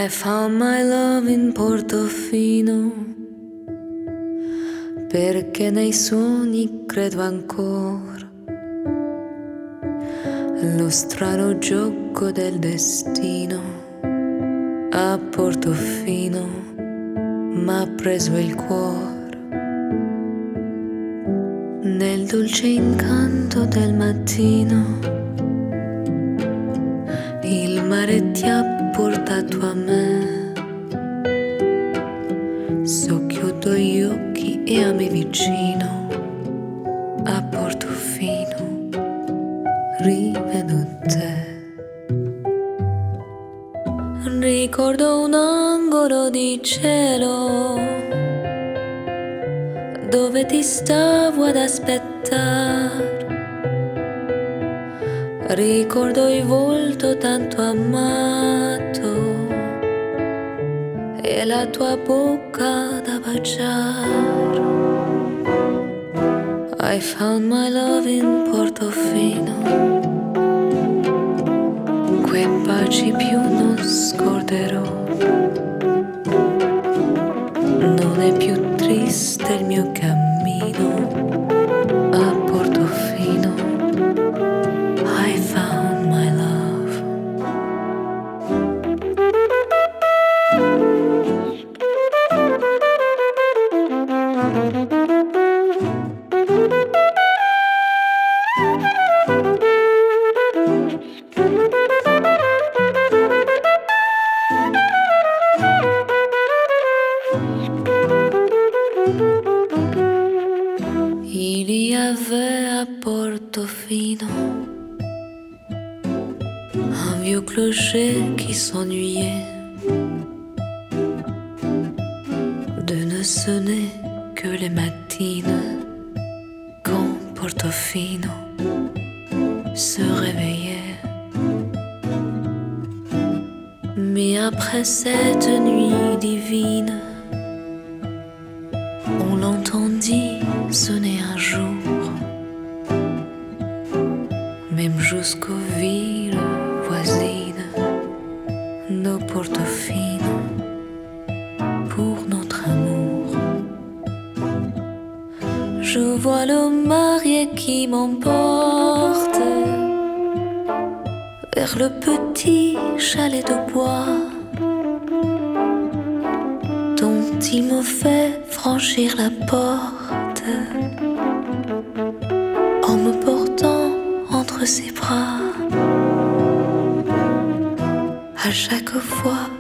found my love in Portofino, perché nei sogni credo ancora. Lo strano gioco del destino a Portofino m'ha preso il cuore. Nel dolce incanto del mattino il mare ti ha portato a me. Socchiudo gli occhi e a me vicino a Portofino rivedo te. Ricordo un angolo di cielo dove ti stavo ad aspettare. Ricordo il volto tanto amato e la tua bocca da baciare. I found my love in Portofino, quei baci più non scorderò. Non è più triste il mio cammino a Portofino. I found my love. Il y avait à Portofino un vieux clocher qui s'ennuyait de ne sonner que les matines quand Portofino se réveillait. Mais après cette nuit divine, on l'entendit sonner un jour, même jusqu'aux villes voisines de Portofino, pour notre amour. Je vois le marié qui m'emporte vers le petit chalet de bois dont il me fait franchir la porte en me portant entre ses bras. À chaque fois